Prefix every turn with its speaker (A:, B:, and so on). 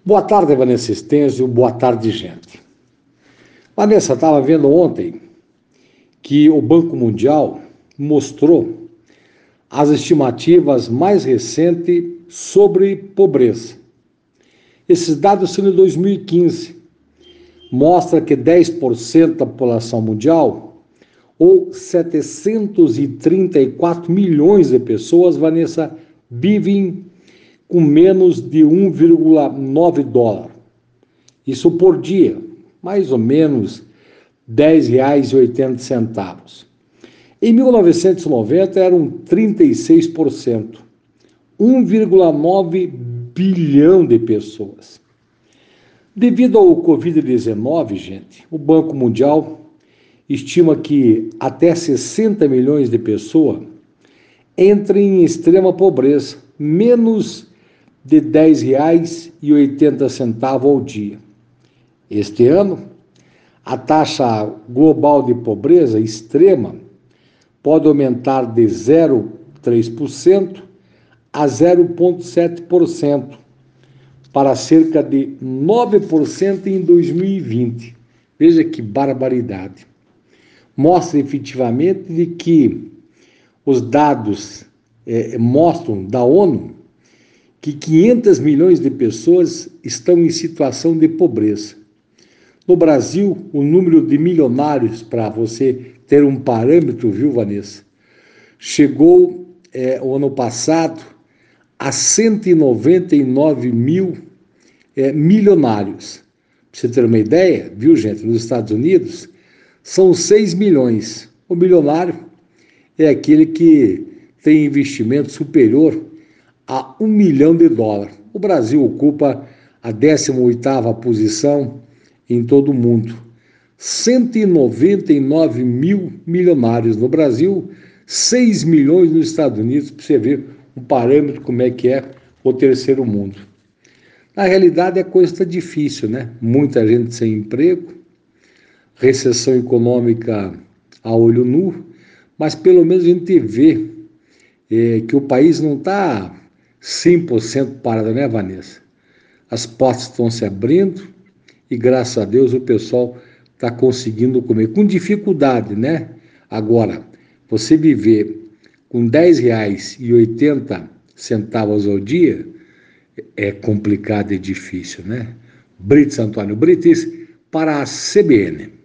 A: Boa tarde, Vanessa Stenzio. Boa tarde, gente. Vanessa, estava vendo ontem que o Banco Mundial mostrou as estimativas mais recentes sobre pobreza. Esses dados são de 2015. Mostra que 10% da população mundial, ou 734 milhões de pessoas, Vanessa, vivem com menos de 1,9 dólar. Isso por dia, mais ou menos R$10,80. Em 1990 eram 36%, 1,9 bilhão de pessoas. Devido ao Covid-19, gente, o Banco Mundial estima que até 60 milhões de pessoas entrem em extrema pobreza, menos de R$10,80 ao dia. Este ano, a taxa global de pobreza extrema pode aumentar de 0,3% a 0,7%, para cerca de 9% em 2020. Veja que barbaridade. Mostra efetivamente de que os dados mostram da ONU que 500 milhões de pessoas estão em situação de pobreza. No Brasil, o número de milionários, para você ter um parâmetro, viu, Vanessa, chegou o ano passado a 199 mil milionários. Para você ter uma ideia, viu, gente, nos Estados Unidos, são 6 milhões. O milionário é aquele que tem investimento superior a $1 milhão. O Brasil ocupa a 18ª posição em todo o mundo. 199 mil milionários no Brasil, 6 milhões nos Estados Unidos, para você ver um parâmetro como é que é o terceiro mundo. Na realidade, a coisa está difícil, né? Muita gente sem emprego, recessão econômica a olho nu, mas pelo menos a gente vê que o país não está 100% parado, né, Vanessa? As portas estão se abrindo e, graças a Deus, o pessoal está conseguindo comer. Com dificuldade, né? Agora, você viver com R$10,80 ao dia é complicado e difícil, né? Brits Antônio Brites para a CBN.